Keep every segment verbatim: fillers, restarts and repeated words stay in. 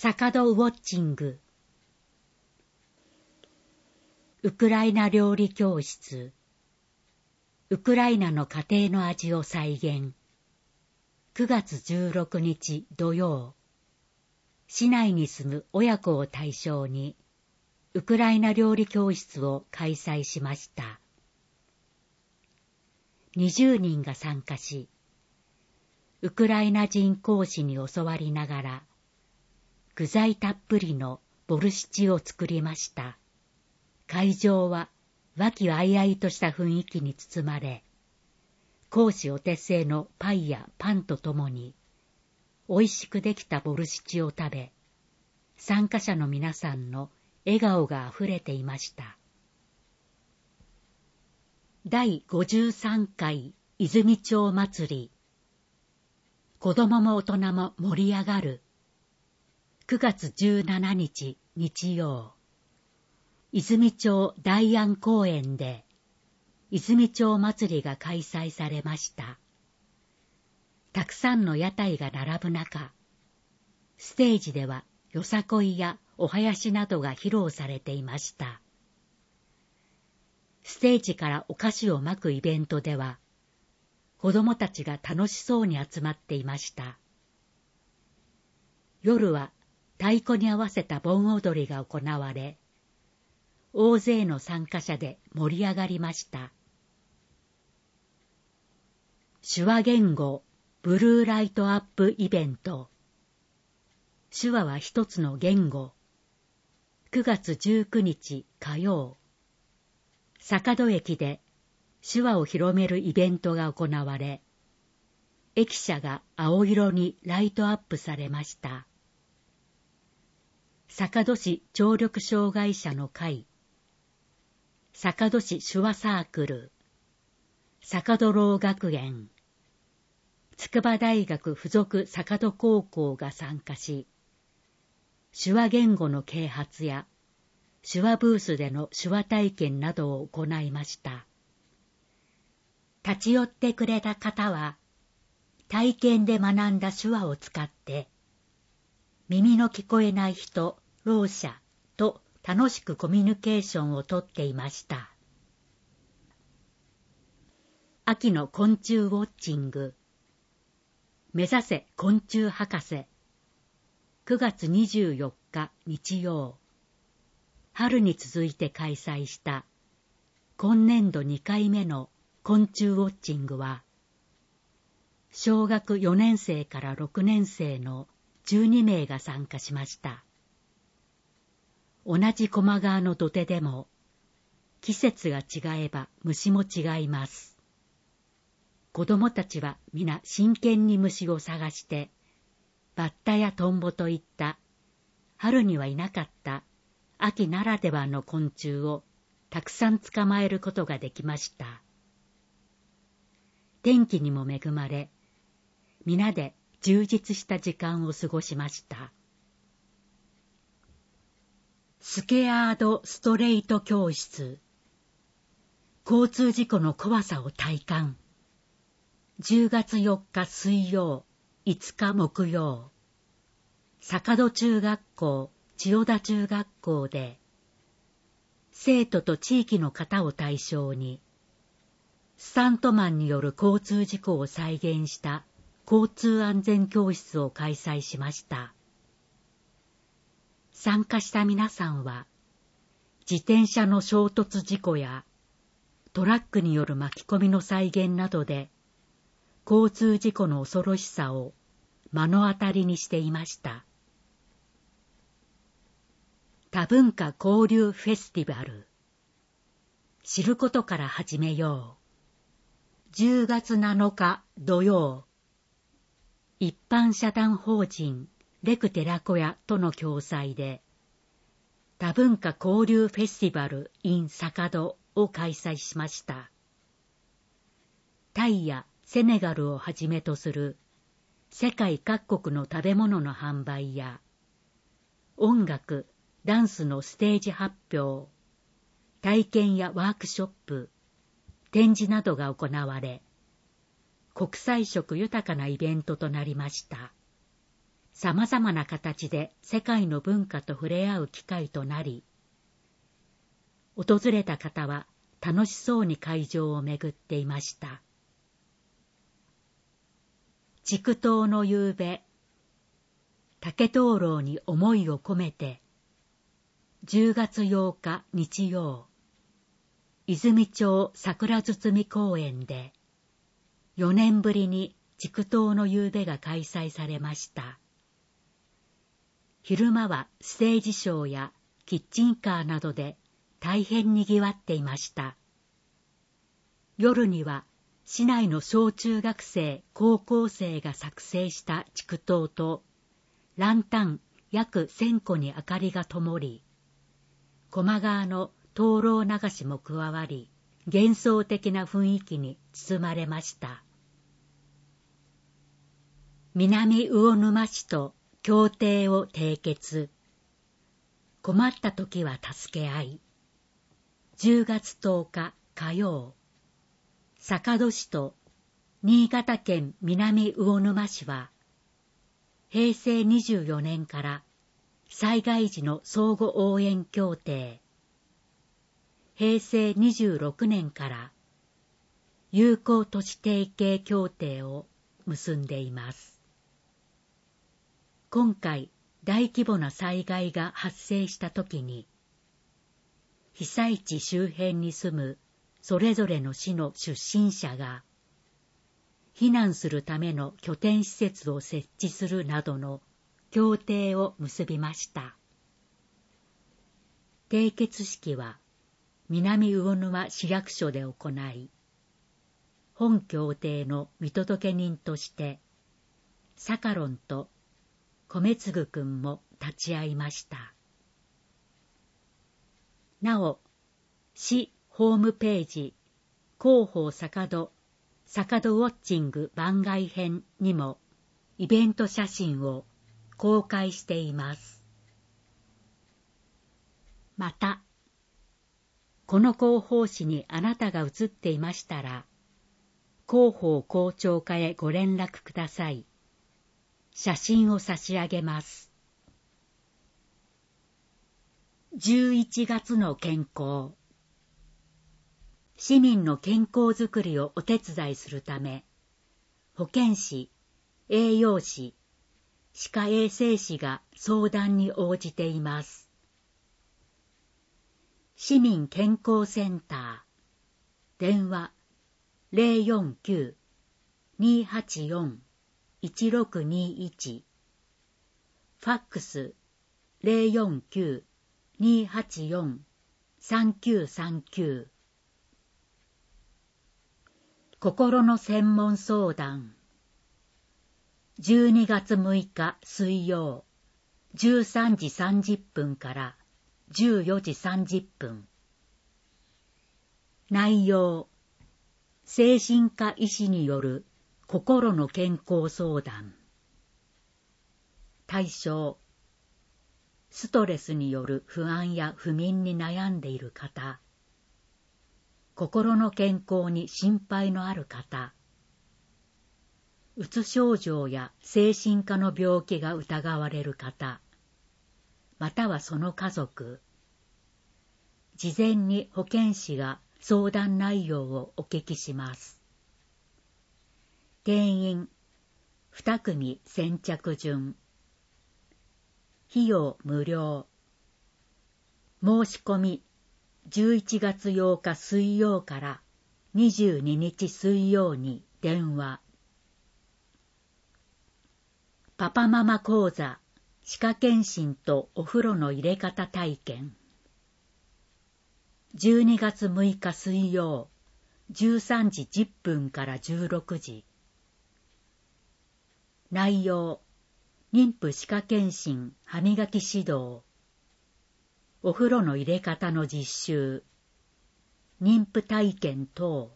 坂戸ウォッチング。ウクライナ料理教室。ウクライナの家庭の味を再現。くがつじゅうろくにち土曜。市内に住む親子を対象に、ウクライナ料理教室を開催しました。にじゅうにんが参加し、ウクライナ人講師に教わりながら、具材たっぷりのボルシチを作りました。会場は和気あいあいとした雰囲気に包まれ、講師お手製のパイやパンとともに、美味しくできたボルシチを食べ、参加者の皆さんの笑顔があふれていました。だいごじゅうさんかい泉町祭り。子供も大人も盛り上がる。くがつじゅうしちにち日曜。泉町大安公園で泉町祭りが開催されました。たくさんの屋台が並ぶ中、ステージではよさこいやお囃子などが披露されていました。ステージからお菓子をまくイベントでは、子供たちが楽しそうに集まっていました。夜は太鼓に合わせた盆踊りが行われ、大勢の参加者で盛り上がりました。手話言語ブルーライトアップイベント。手話は一つの言語。くがつじゅうくにち火曜。坂戸駅で手話を広めるイベントが行われ、駅舎が青色にライトアップされました。坂戸市聴力障害者の会、坂戸市手話サークル、坂戸ろう学園、筑波大学附属坂戸高校が参加し、手話言語の啓発や手話ブースでの手話体験などを行いました。立ち寄ってくれた方は、体験で学んだ手話を使って、耳の聞こえない人、ろう者と楽しくコミュニケーションをとっていました。秋の昆虫ウォッチング。目指せ昆虫博士。くがつにじゅうよっか日曜。春に続いて開催した今年度にかいめの昆虫ウォッチングは、小学よねんせいからろくねんせいのじゅうにめいが参加しました。同じ高麗川の土手でも、季節が違えば虫も違います。子供たちは皆真剣に虫を探して、バッタやトンボといった春にはいなかった秋ならではの昆虫をたくさん捕まえることができました。天気にも恵まれ、皆で充実した時間を過ごしました。スケアードストレイト教室。交通事故の怖さを体感。じゅうがつよっか水曜、いつか木曜。坂戸中学校、千代田中学校で、生徒と地域の方を対象に、スタントマンによる交通事故を再現した交通安全教室を開催しました。参加した皆さんは、自転車の衝突事故やトラックによる巻き込みの再現などで、交通事故の恐ろしさを目の当たりにしていました。多文化交流フェスティバル。知ることから始めよう。じゅうがつなのか土曜。一般社団法人レク寺子屋との共催で、多文化交流フェスティバル in 坂戸を開催しました。タイやセネガルをはじめとする世界各国の食べ物の販売や、音楽、ダンスのステージ発表、体験やワークショップ、展示などが行われ、国際色豊かなイベントとなりました。 様々な形で世界の文化と触れ合う機会となり、訪れた方は楽しそうに会場を巡っていました。筑東の夕べ、竹灯籠に思いを込めて、じゅうがつようか日曜、泉町桜堤公園で、よねんぶりに筑東の夕べが開催されました。昼間はステージショーやキッチンカーなどで大変にぎわっていました。夜には市内の小中学生、高校生が作成した筑東とランタン約せんこに明かりが灯り、高麗川の灯籠流しも加わり、幻想的な雰囲気に包まれました。南魚沼市と協定を締結。困った時は助け合い。じゅうがつとおか火曜、坂戸市と新潟県南魚沼市は、へいせいにじゅうよねんから災害時の相互応援協定、へいせいにじゅうろくねんから友好都市提携協定を結んでいます。今回大規模な災害が発生したときに、被災地周辺に住むそれぞれの市の出身者が、避難するための拠点施設を設置するなどの協定を結びました。締結式は南魚沼市役所で行い、本協定の見届け人として、サカロンと米次くんも立ち会いました。なお、市ホームページ、広報坂戸、坂戸ウォッチング番外編にもイベント写真を公開しています。また、この広報誌にあなたが写っていましたら、広報校長課へご連絡ください。写真を差し上げます。じゅういちがつの健康。市民の健康づくりをお手伝いするため、保健師、栄養士、歯科衛生士が相談に応じています。市民健康センター、電話 ゼロよんきゅう にーはちよん いちろくにいち、ファックス ゼロよんきゅう にーはちよん さんきゅうさんきゅう、心の専門相談、じゅうにがつむいか水曜、じゅうさんじさんじゅっぷんからじゅうよじさんじゅっぷん。内容、精神科医師による心の健康相談。対象、ストレスによる不安や不眠に悩んでいる方、心の健康に心配のある方、うつ症状や精神科の病気が疑われる方、またはその家族、事前に保健師が相談内容をお聞きします。定員にくみ先着順。費用無料。申し込みじゅういちがつようか水曜からにじゅうににち水曜に電話。パパママ講座、歯科検診とお風呂の入れ方体験。じゅうにがつむいか水曜、じゅうさんじじゅっぷんからじゅうろくじ。内容、妊婦歯科検診、歯磨き指導。お風呂の入れ方の実習。妊婦体験等。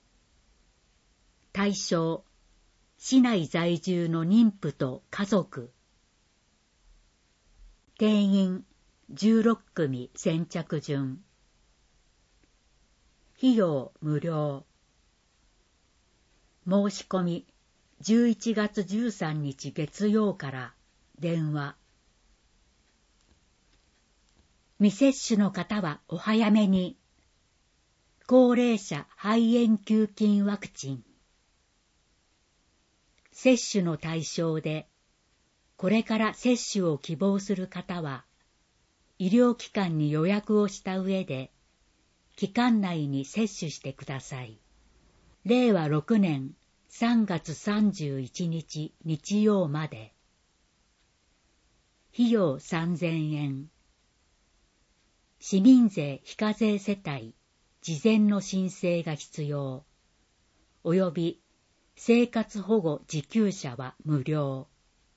対象、市内在住の妊婦と家族。定員じゅうろっくみ先着順。費用無料。申し込みじゅういちがつじゅうさんにち月曜から電話。未接種の方はお早めに。高齢者肺炎球菌ワクチン。接種の対象で、これから接種を希望する方は、医療機関に予約をした上で、期間内に接種してください。れいわろくねんさんがつさんじゅういちにち日曜まで。費用さんぜんえん。市民税非課税世帯、事前の申請が必要。および生活保護受給者は無料。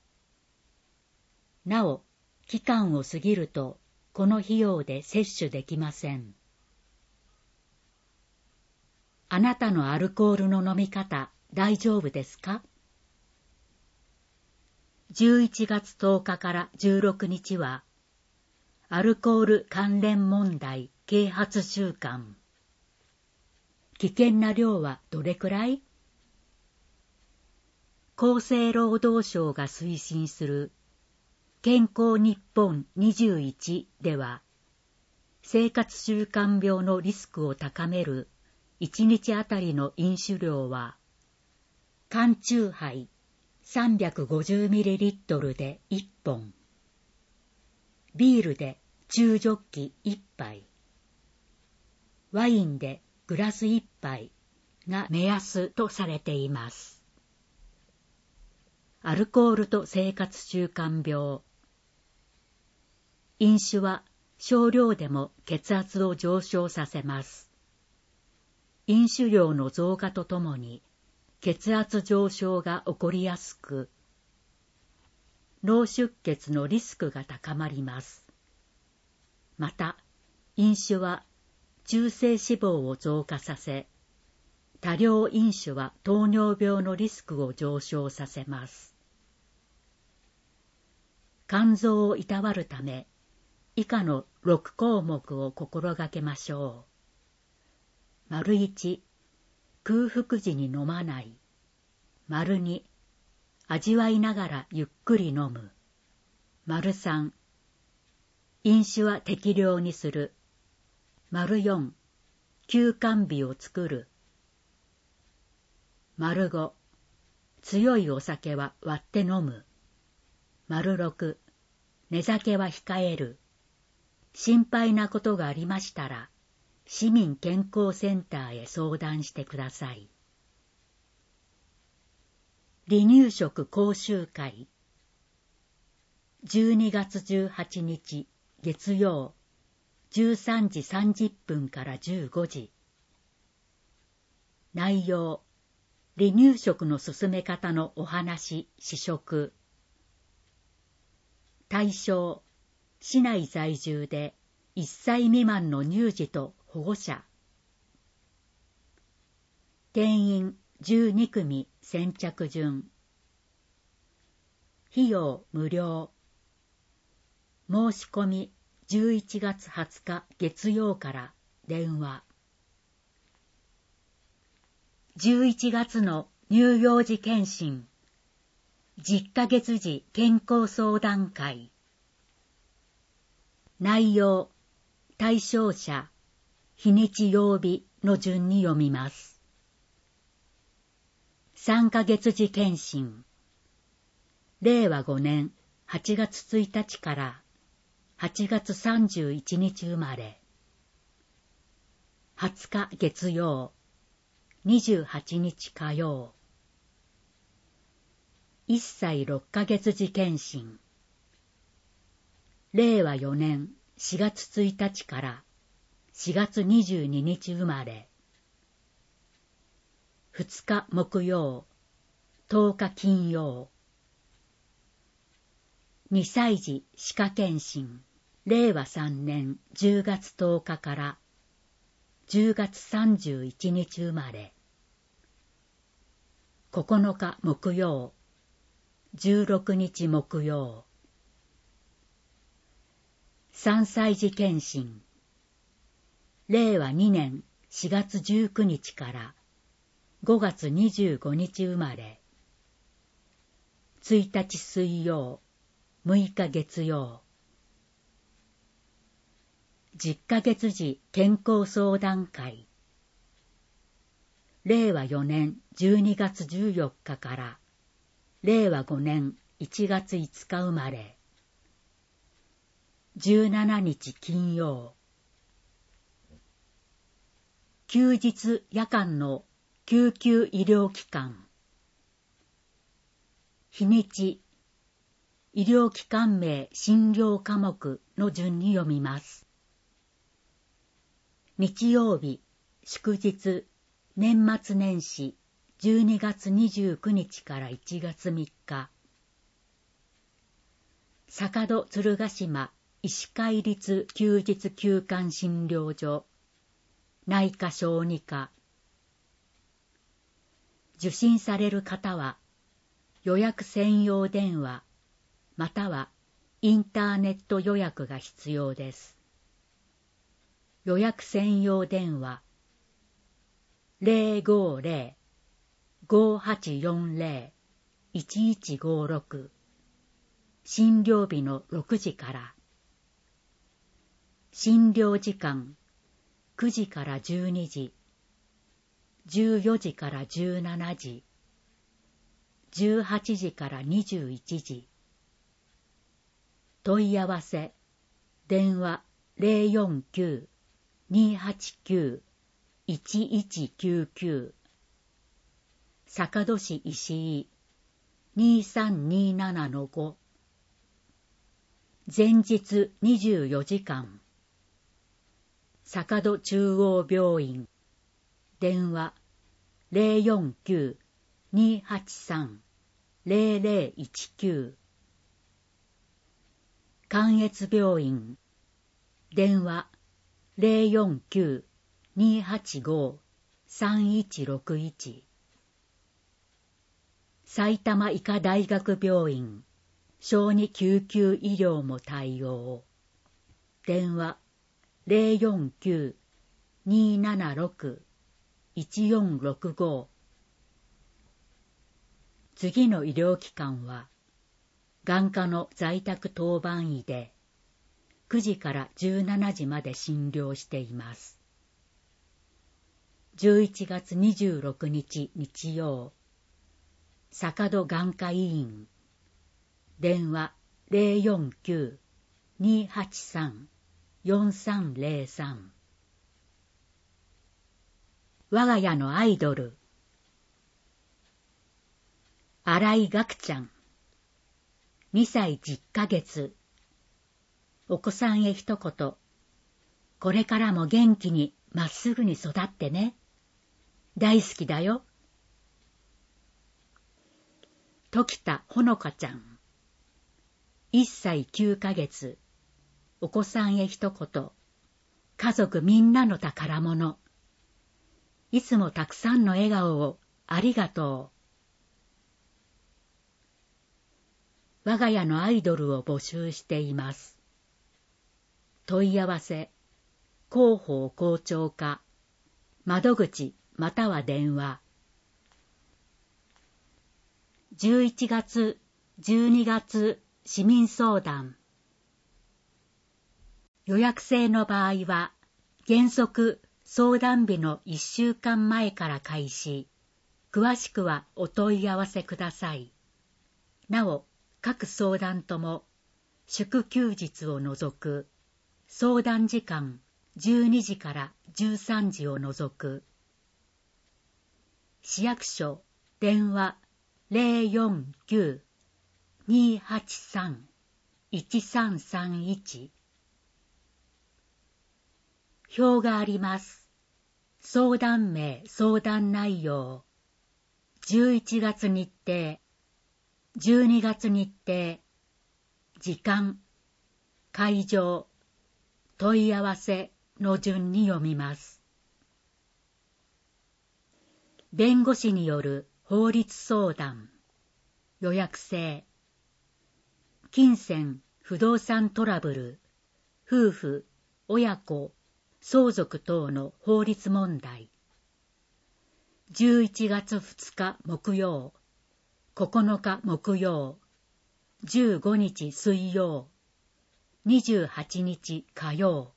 なお、期間を過ぎると、この費用で接種できません。あなたのアルコールの飲み方、大丈夫ですか？じゅういちがつとおかからじゅうろくにちは、アルコール関連問題啓発週間。危険な量はどれくらい？厚生労働省が推進する健康日本にじゅういちでは、生活習慣病のリスクを高めるいちにちあたりの飲酒量は、缶チューハイ さんびゃくごじゅうミリリットル でいっぽん、ビールで中ジョッキいっぱい、ワインでグラスいっぱいが目安とされています。アルコールと生活習慣病。飲酒は少量でも血圧を上昇させます。飲酒量の増加とともに血圧上昇が起こりやすく、脳出血のリスクが高まります。また、飲酒は中性脂肪を増加させ、多量飲酒は糖尿病のリスクを上昇させます。肝臓をいたわるため、以下のろくこうもくを心がけましょう。丸いち、空腹時に飲まない。丸に、味わいながらゆっくり飲む。丸さん、飲酒は適量にする。丸よん、休肝日を作る。丸ご、強いお酒は割って飲む。丸ろく、寝酒は控える。心配なことがありましたら、市民健康センターへ相談してください。離乳食講習会。じゅうにがつじゅうはちにち月曜、じゅうさんじさんじゅっぷんからじゅうごじ。内容、離乳食の進め方のお話、試食。対象、市内在住でいっさい未満の乳児と保護者。定員じゅうにくみ先着順。費用無料。申し込みじゅういちがつはつか月曜から電話。じゅういちがつの乳幼児健診。じゅっかげつじ健康相談会。内容、対象者、日にち曜日の順に読みます。さんかげつじ健診。れいわごねんはちがつついたちからはちがつさんじゅういちにち生まれ。はつか月曜、にじゅうはちにち火曜。いっさいろっかげつじ健診。れいわよねんしがつついたちからしがつにじゅうににち生まれ。ふつか木曜、とおか金曜。にさいじ歯科健診。れいわさんねんじゅうがつとおかからじゅうがつさんじゅういちにち生まれ。ここのか木曜、じゅうろくにち木曜。さんさいじ健診。れいわにねんしがつじゅうくにちからごがつにじゅうごにち生まれ。ついたち水曜、 むいか月曜。じゅっかげつ時健康相談会。れいわよねんじゅうにがつじゅうよっかかられいわごねんいちがついつか生まれ。じゅうしちにち金曜。休日夜間の救急医療機関。日にち、医療機関名診療科目の順に読みます。日曜日、祝日、年末年始、じゅうにがつにじゅうくにちからいちがつみっか。坂戸鶴ヶ島医師会立休日休館診療所、内科小児科。受診される方は、予約専用電話、またはインターネット予約が必要です。予約専用電話、ゼロごゼロ ごはちよんゼロ いちいちごろく、診療日のろくじから。診療時間、くじからじゅうにじ、じゅうよじからじゅうしちじ、じゅうはちじからにじゅういちじ。問い合わせ、電話ゼロよんきゅう にはちきゅう いちいちきゅうきゅう。坂戸市石井 にさんにななのご。前日にじゅうよじかん。坂戸中央病院、電話ゼロよんきゅう にはちさん ゼロゼロいちきゅう。関越病院、電話ゼロよんきゅう にはちご さんいちろくいち。埼玉医科大学病院、小児救急医療も対応。電話ゼロよんきゅう にななろく いちよんろくご。次の医療機関は、眼科の在宅当番医で、くじからじゅうしちじまで診療しています。じゅういちがつにじゅうろくにち日曜、坂戸眼科医院、電話ゼロよんきゅう にはちさん よんさんゼロさん。我が家のアイドル、新井岳ちゃん、にさいじゅっかげつ。お子さんへ一言、これからも元気にまっすぐに育ってね。大好きだよ。時田ほのかちゃん、いっさいきゅうかげつ。お子さんへ一言、家族みんなの宝物。いつもたくさんの笑顔をありがとう。我が家のアイドルを募集しています。問い合わせ、広報校長課、窓口または電話。じゅういちがつ、じゅうにがつ市民相談。予約制の場合は、原則相談日のいっしゅうかんまえから開始。詳しくはお問い合わせください。なお、各相談とも、祝休日を除く、相談時間じゅうにじからじゅうさんじを除く。市役所電話ゼロよんきゅう にはちさん いちさんさんいち。表があります。相談名、相談内容。じゅういちがつ日程、じゅうにがつ日程、時間、会場、問い合わせの順に読みます。弁護士による法律相談、予約制。金銭、不動産トラブル、夫婦、親子、相続等の法律問題。じゅういちがつふつか木曜、ここのか木曜、 じゅうごにち水曜、にじゅうはちにち火曜、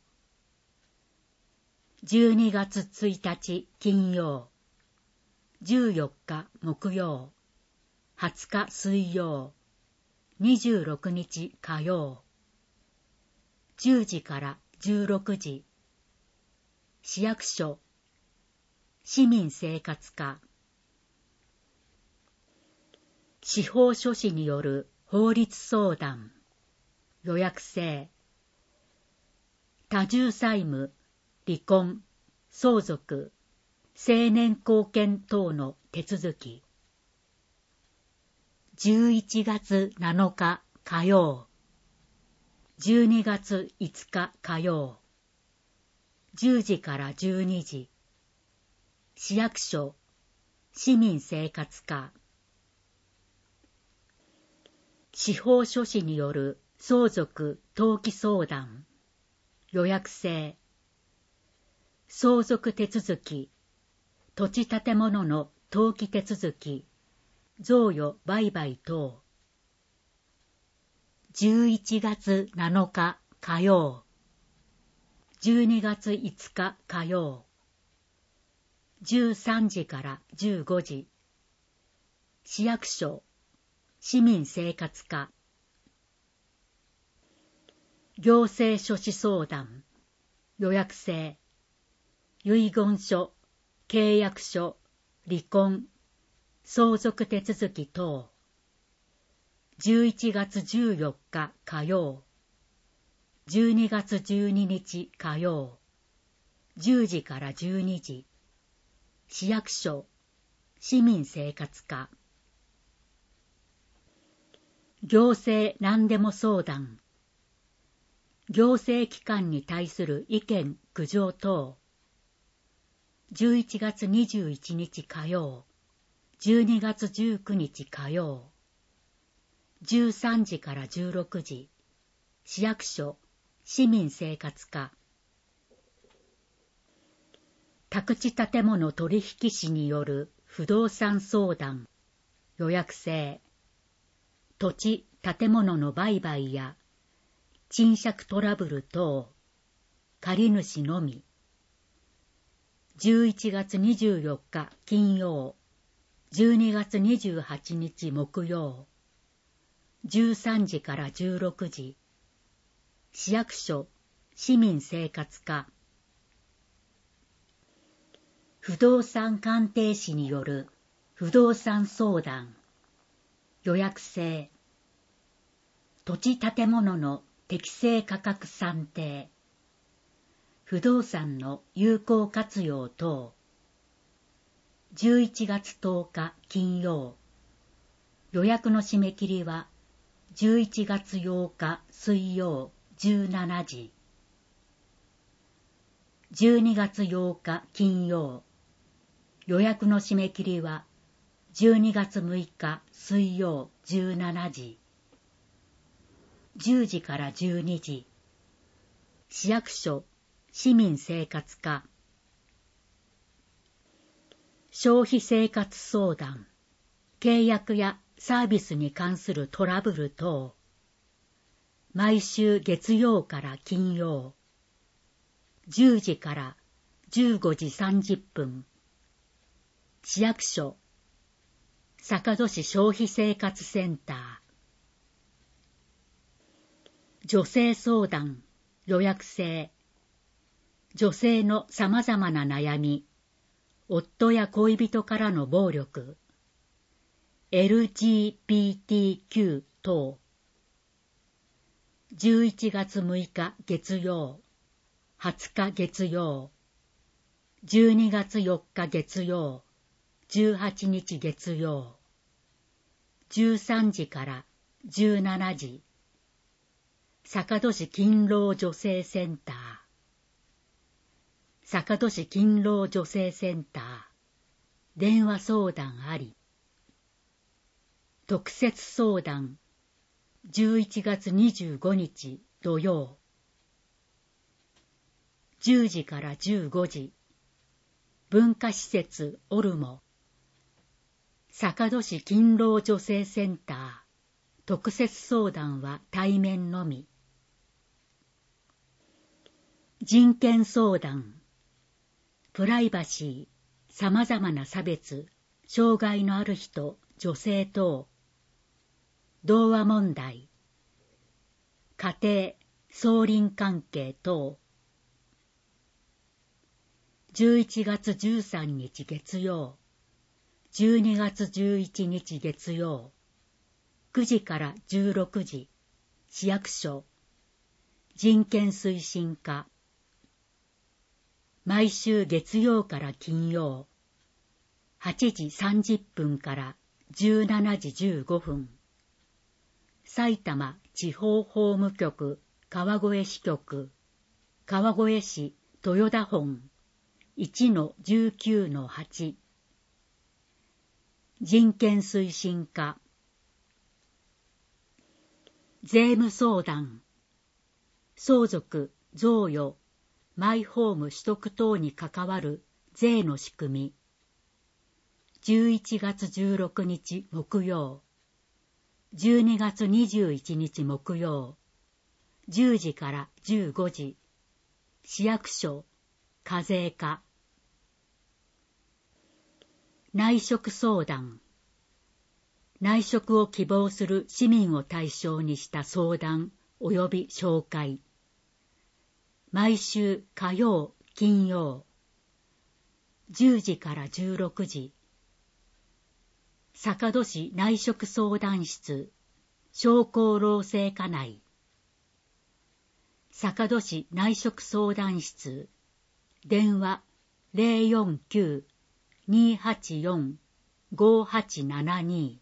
じゅうにがつついたち金曜、じゅうよっか木曜、はつか水曜、にじゅうろくにち火曜、じゅうじからじゅうろくじ、市役所、市民生活課、司法書士による法律相談、予約制、多重債務、離婚、相続、成年後見等の手続き。じゅういちがつなのか火曜、じゅうにがついつか火曜、じゅうじからじゅうにじ、市役所、市民生活課、司法書士による相続登記相談、予約制、相続手続き、土地建物の登記手続き、贈与売買等。じゅういちがつなのか火曜、じゅうにがついつか火曜、じゅうさんじからじゅうごじ、市役所、市民生活課、行政書士相談、予約制、遺言書、契約書、離婚、相続手続き等。じゅういちがつじゅうよっか火曜、じゅうにがつじゅうににち火曜、じゅうじからじゅうにじ、市役所、市民生活課。行政何でも相談、行政機関に対する意見苦情等。じゅういちがつにじゅういちにち火曜、じゅうにがつじゅうくにち火曜、じゅうさんじからじゅうろくじ、市役所、市民生活課。宅地建物取引士による不動産相談、予約制。土地、建物の売買や賃借トラブル等、借り主のみ。じゅういちがつにじゅうよっか金曜、じゅうにがつにじゅうはちにち木曜、じゅうさんじからじゅうろくじ、市役所、市民生活課。不動産鑑定士による不動産相談、予約制。土地建物の適正価格算定、不動産の有効活用等。じゅういちがつとおか金曜、予約の締め切りはじゅういちがつようか水曜じゅうしちじ。じゅうにがつようか金曜、予約の締め切りはじゅうにがつむいか水曜じゅうしちじ。じゅうじからじゅうにじ、市役所、市民生活課。消費生活相談、契約やサービスに関するトラブル等。毎週月曜から金曜、じゅうじからじゅうごじさんじゅっぷん、市役所、坂戸市消費生活センター。女性相談、予約制。女性のさまざまな悩み、夫や恋人からの暴力、エルジービーティーキュー 等。じゅういちがつむいか月曜、はつか月曜、じゅうにがつよっか月曜、じゅうはちにち月曜、じゅうさんじからじゅうしちじ、坂戸市勤労女性センター。坂戸市勤労女性センター。電話相談あり。特設相談。じゅういちがつにじゅうごにち土曜。じゅうじからじゅうごじ。文化施設オルモ。坂戸市勤労女性センター。 特設相談は対面のみ。人権相談、プライバシー、様々な差別、障害のある人、女性等、童話問題、家庭、相鄰関係等。じゅういちがつじゅうさんにち月曜、じゅうにがつじゅういちにち月曜、くじからじゅうろくじ、市役所、人権推進課。毎週月曜から金曜、はちじさんじゅっぷんからじゅうしちじじゅうごふん、埼玉地方法務局川越支局、川越市豊田本 いちのじゅうきゅうのはち。人権推進課。税務相談、相続、贈与、マイホーム取得等に関わる税の仕組み。じゅういちがつじゅうろくにち木曜、じゅうにがつにじゅういちにち木曜、じゅうじからじゅうごじ、市役所、課税課。内職相談、内職を希望する市民を対象にした相談及び紹介。毎週火曜、金曜、じゅうじからじゅうろくじ、坂戸市内職相談室、商工労政課内。坂戸市内職相談室、電話 ゼロよんきゅう にーはちよん ごはちななに。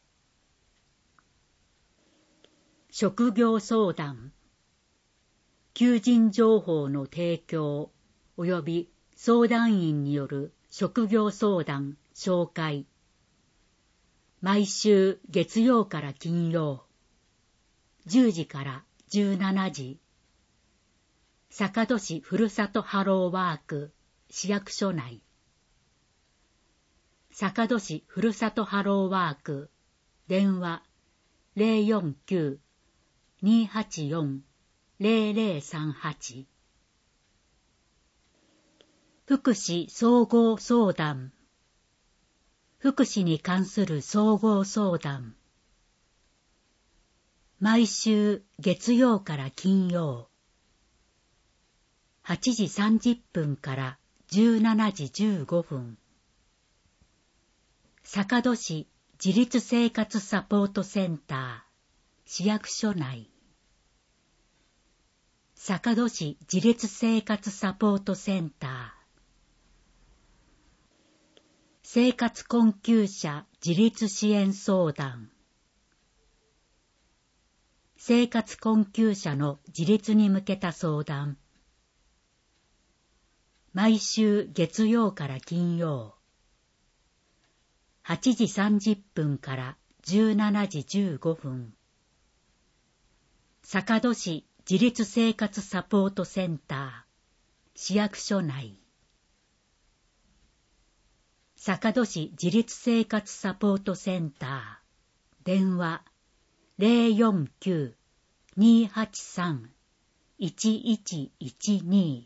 職業相談、求人情報の提供及び相談員による職業相談紹介。毎週月曜から金曜、じゅうじからじゅうしちじ、坂戸市ふるさとハローワーク市役所内。坂戸市ふるさとハローワーク、電話 ゼロよんきゅう にーはちよん ゼロゼロさんはち。福祉総合相談、福祉に関する総合相談。毎週月曜から金曜、はちじさんじゅっぷんからじゅうしちじじゅうごふん。坂戸市自立生活サポートセンター、市役所内。坂戸市自立生活サポートセンター。生活困窮者自立支援相談。生活困窮者の自立に向けた相談。毎週月曜から金曜、はちじさんじゅっぷんからじゅうしちじじゅうごふん。坂戸市自立生活サポートセンター、市役所内。坂戸市自立生活サポートセンター、電話 ゼロよんきゅう にーはちさん いちいちいちに。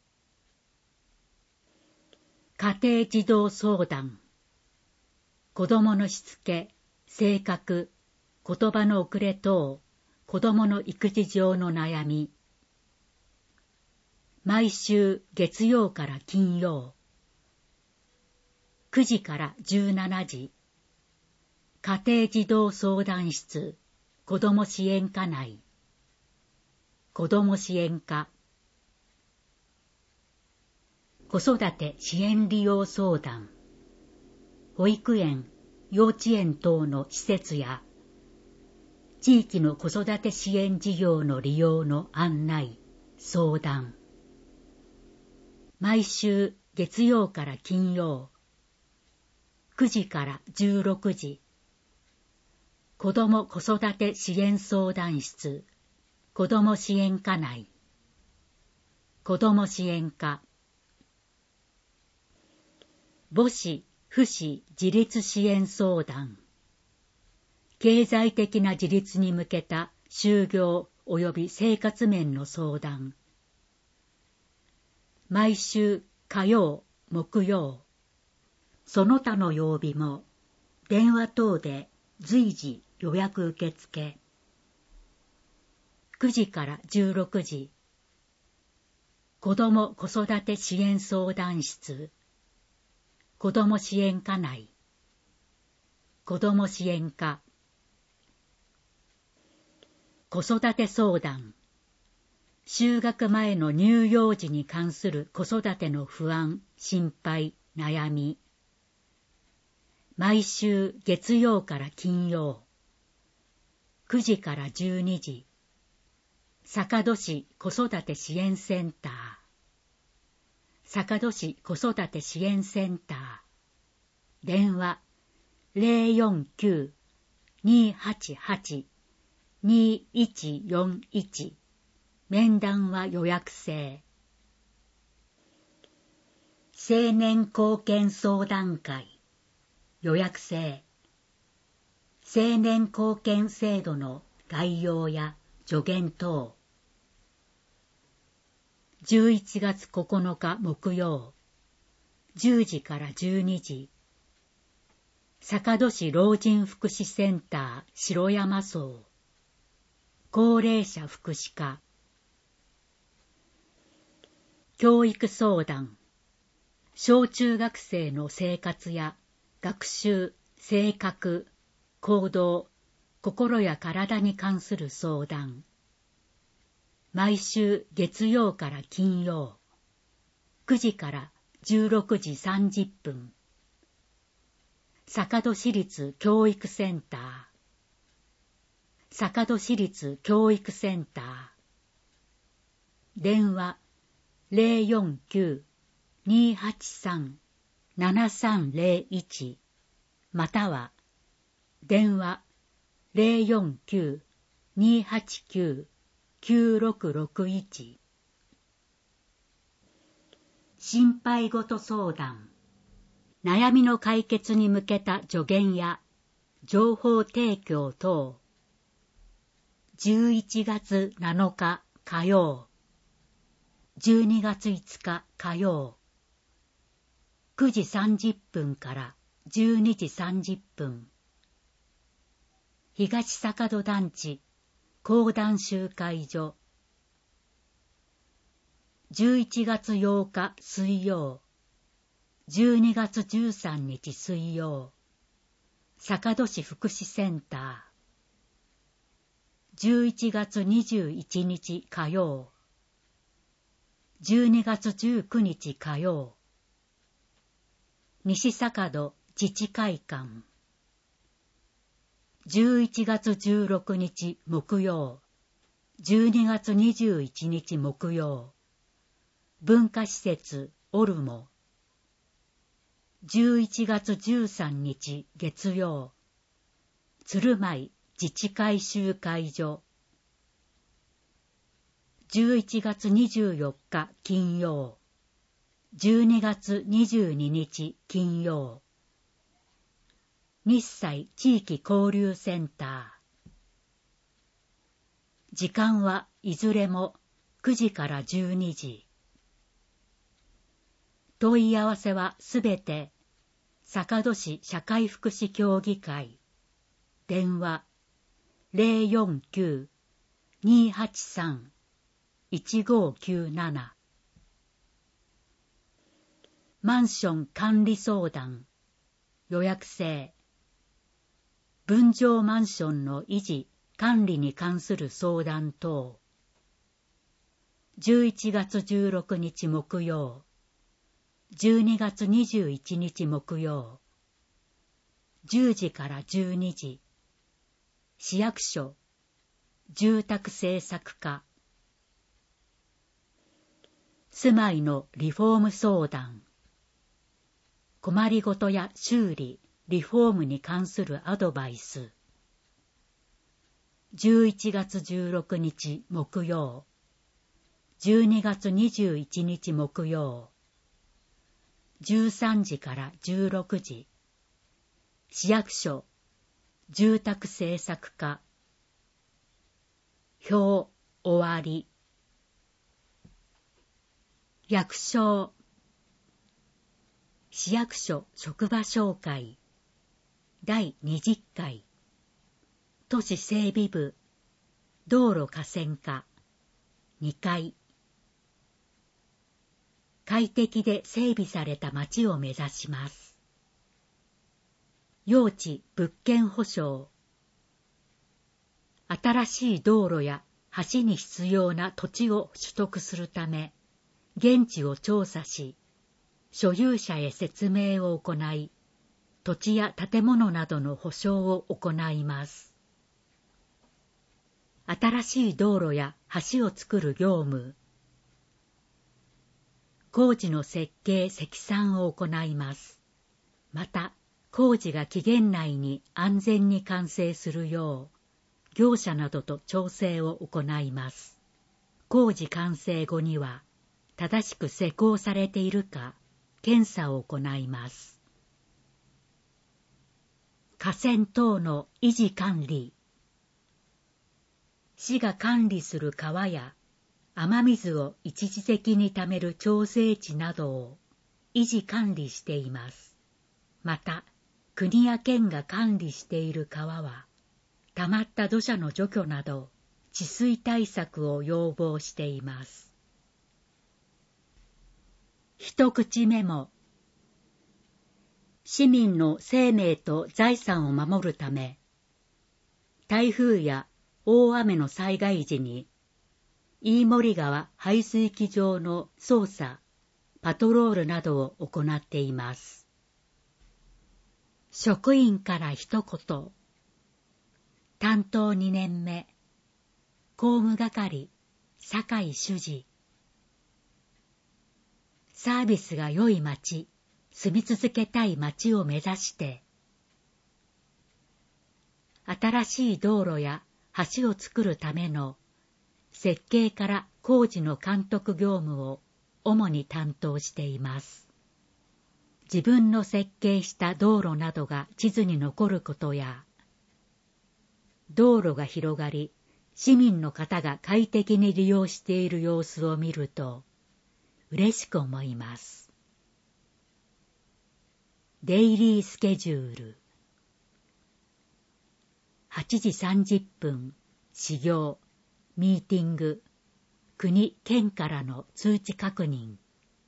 家庭児童相談、子供のしつけ、性格、言葉の遅れ等、子供の育児上の悩み。毎週月曜から金曜、くじからじゅうしちじ、家庭児童相談室、子ども支援課内。子ども支援課。子育て支援利用相談、保育園、幼稚園等の施設や、地域の子育て支援事業の利用の案内、相談。毎週月曜から金曜、くじからじゅうろくじ、子ども子育て支援相談室、子ども支援課内。子ども支援課。母子、父子自立支援相談。 経済的な自立に向けた就業及び生活面の相談。毎週火曜、木曜、その他の曜日も電話等で随時予約受付。くじからじゅうろくじ、子ども子育て支援相談室、子ども支援課内、子ども支援課、子育て相談、就学前の乳幼児に関する子育ての不安、心配、悩み。毎週月曜から金曜、くじからじゅうにじ、坂戸市子育て支援センター、坂戸市子育て支援センター、電話 ゼロよんきゅう にーはちはち にーいちよんいち、面談は予約制。青年貢献相談会、予約制。青年貢献制度の概要や助言等。じゅういちがつここのか木曜、じゅうじからじゅうにじ、坂戸市老人福祉センター城山荘、高齢者福祉課。教育相談、小中学生の生活や学習、性格、行動、心や体に関する相談。毎週月曜から金曜、くじからじゅうろくじさんじゅっぷん。坂戸市立教育センター、坂戸市立教育センター。電話ゼロよんきゅう にーはちさん ななさんゼロいちまたは電話ゼロよんきゅう にーはちきゅう きゅうろくろくいち。心配事相談、悩みの解決に向けた助言や情報提供等。じゅういちがつなのか火曜、じゅうにがついつか火曜、くじさんじゅっぷんからじゅうにじさんじゅっぷん。東坂戸団地講談集会所。じゅういちがつようか水曜、じゅうにがつじゅうさんにち水曜、坂戸市福祉センター。じゅういちがつにじゅういちにち火曜、じゅうにがつじゅうくにち火曜、西坂戸自治会館。じゅういちがつじゅうろくにち木曜、じゅうにがつにじゅういちにち木曜、文化施設オルモ。じゅういちがつじゅうさんにち月曜、鶴舞自治会集会所。じゅういちがつにじゅうよっか金曜、じゅうにがつにじゅうににち金曜、日西地域交流センター。時間はいずれもくじからじゅうにじ。問い合わせはすべて坂戸市社会福祉協議会。電話ゼロよんきゅう にーはちさん いちごきゅうなな。マンション管理相談、予約制。分譲マンションの維持・管理に関する相談等。じゅういちがつじゅうろくにち木曜、じゅうにがつにじゅういちにち木曜、じゅうじからじゅうにじ、市役所、住宅政策課。住まいのリフォーム相談。困りごとや修理、リフォームに関するアドバイス。じゅういちがつじゅうろくにち木曜、じゅうにがつにじゅういちにち木曜、じゅうさんじからじゅうろくじ、市役所、 住宅政策課。表終わり。略称。市役所職場紹介だいにじゅっかい。都市整備部道路河川課にかい。快適で整備された街を目指します。用地物件保証。新しい道路や橋に必要な土地を取得するため、現地を調査し、所有者へ説明を行い、土地や建物などの保証を行います。新しい道路や橋を作る業務。工事の設計・積算を行います。また、工事が期限内に安全に完成するよう、業者などと調整を行います。工事完成後には、正しく施工されているか、検査を行います。河川等の維持管理。市が管理する川や雨水を一時的に貯める調整池などを維持管理しています。また、国や県が管理している川は、溜まった土砂の除去など、治水対策を要望しています。一口メモ。市民の生命と財産を守るため、台風や大雨の災害時に、飯盛川排水機場の操作、パトロールなどを行っています。職員から一言。担当にねんめ、公務係、酒井主事。サービスが良い町、住み続けたい町を目指して、新しい道路や橋を作るための設計から工事の監督業務を主に担当しています。自分の設計した道路などが地図に残ることや、道路が広がり、市民の方が快適に利用している様子を見ると、嬉しく思います。デイリースケジュール。はちじさんじゅっぷん、始業、ミーティング、国・県からの通知確認。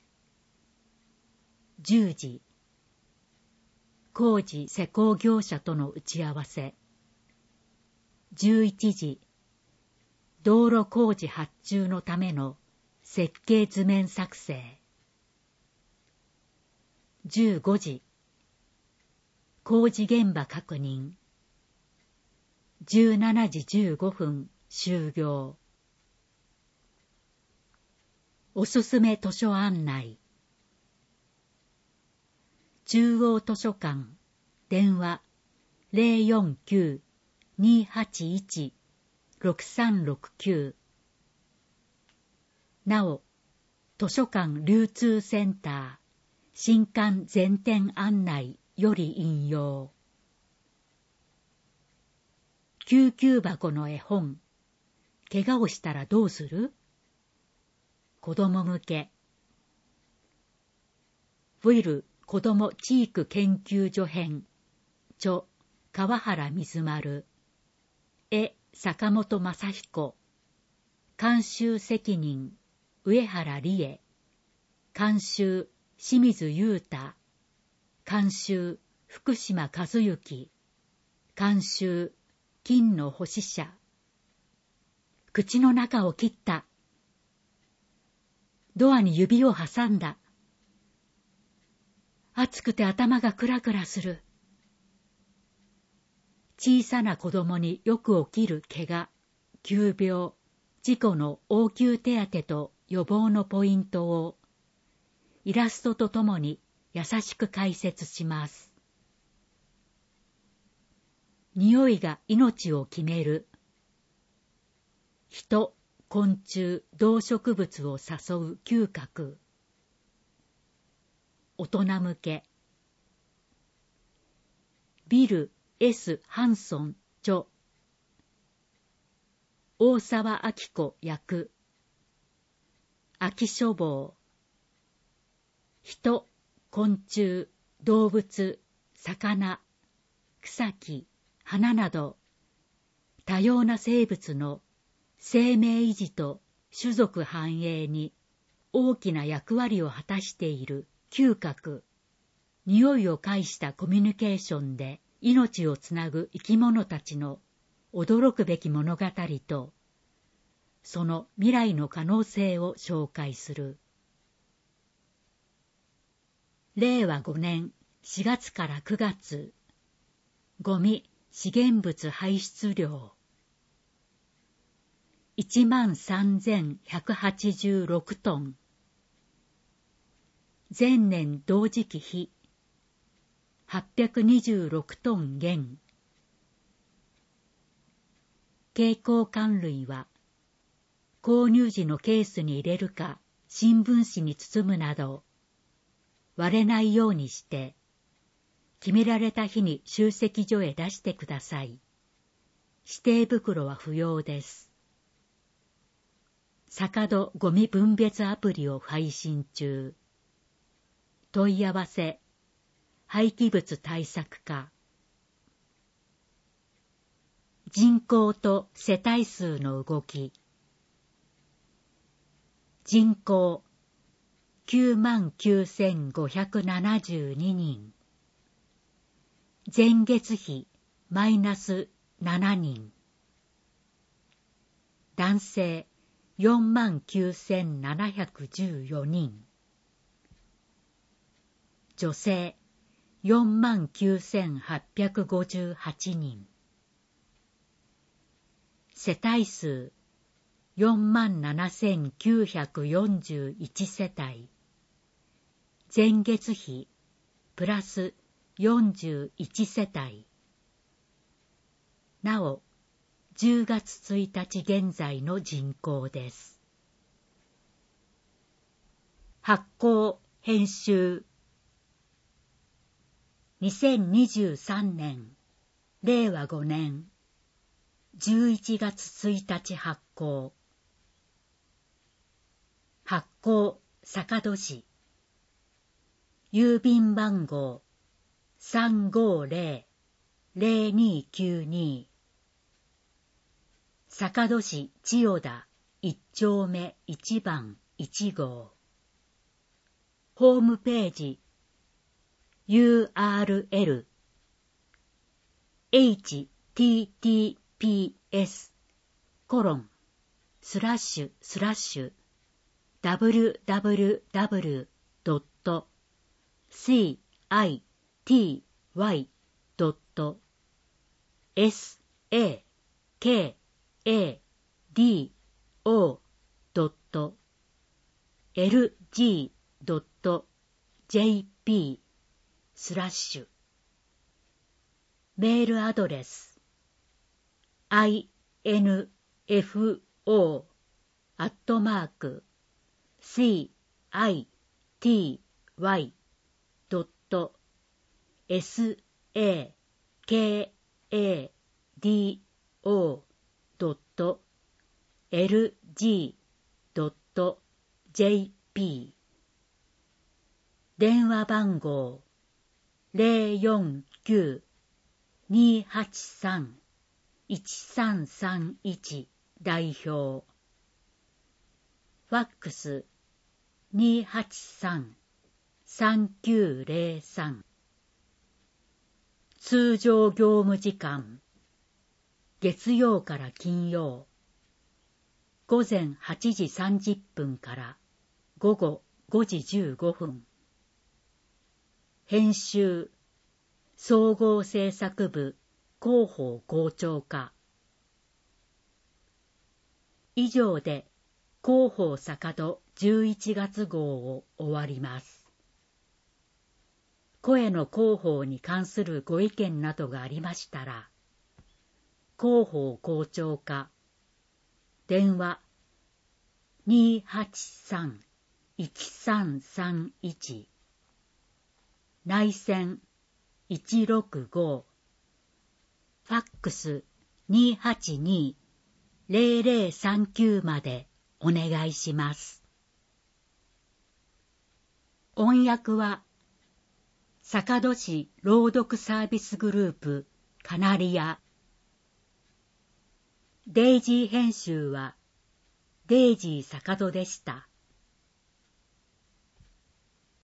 じゅうじ、工事・施工業者との打ち合わせ。じゅういちじ、道路工事発注のための設計図面作成。じゅうごじ、工事現場確認。じゅうしちじじゅうごふん終業。おすすめ図書案内。中央図書館、電話 ゼロよんきゅう にーはちいち ろくさんろくきゅう。なお、図書館流通センター新刊全展案内より引用。救急箱の絵本、怪我をしたらどうする？子供向け。ウィル子供知育研究所編、著川原水丸、絵坂本正彦、監修責任上原理恵、監修清水裕太、監修福島和幸、監修金の星社。口の中を切った。ドアに指を挟んだ。暑くて頭がクラクラする。小さな子供によく起きる怪我、急病、事故の応急手当と予防のポイントをイラストとともに優しく解説します。匂いが命を決める。人、昆虫、動植物を誘う嗅覚。大人向け。ビル、 S ハンソン著、大沢明子役、秋書房。人、昆虫、動物、魚、草木、花など多様な生物の生命維持と種族繁栄に大きな役割を果たしている嗅覚、匂いを介したコミュニケーションで命をつなぐ生き物たちの驚くべき物語と、その未来の可能性を紹介する。れいわごねんしがつからくがつ、ゴミ資源物排出量いちまんさんぜんひゃくはちじゅうろくトン、前年同時期比はっぴゃくにじゅうろくトン減。蛍光管類は購入時のケースに入れるか新聞紙に包むなど割れないようにして決められた日に集積所へ出してください。指定袋は不要です。坂戸ゴミ分別アプリを配信中。問い合わせ廃棄物対策課。人口と世帯数の動き。人口きゅうまんきゅうせんごひゃくななじゅうににん。前月比マイナスななにん。男性よんまんきゅうせんななひゃくじゅうよにん。女性よんまんきゅうせんはっぴゃくごじゅうはちにん。世帯数よんまんななせんきゅうひゃくよんじゅういち世帯。前月比プラスよんじゅういち世帯。なお、じゅうがつついたち現在の人口です。発行、編集。にせんにじゅうさんねん、れいわごねん、じゅういちがつついたち発行。発行、坂戸市。郵便番号 さんごーぜろ ぜろにーきゅうに。坂戸市千代田いっちょうめいちばんいちごう。ホームページ ユーアールエル エイチティーティーピーエス コロンスラッシュスラッシュ ダブリューダブリューダブリュードットシーアイティーワイドットエスエーケーエーディーオードットエルジードットジェーピー スラッシュ。メールアドレス アイエヌエフオー アットマーク シーアイティーワイドットエスエーケーエーディーオードットエルジードットジェーピー。電話番号 ゼロよんきゅう にーはちさん いちさんさんいち 代表。ファックス にーはちさん さんきゅうゼロさん。通常業務時間月曜から金曜午前はちじさんじゅっぷんから午後ごじじゅうごふん。編集総合制作部広報校長課。以上で広報坂戸じゅういちがつ号を終わります。声の広報に関するご意見などがありましたら、広報校長課電話 にーはちさん いちさんさんいち 内線いちろくごファックス にーはちにー ゼロゼロさんきゅう までお願いします。音訳は坂戸市朗読サービスグループカナリア。デイジー編集はデイジー坂戸でした。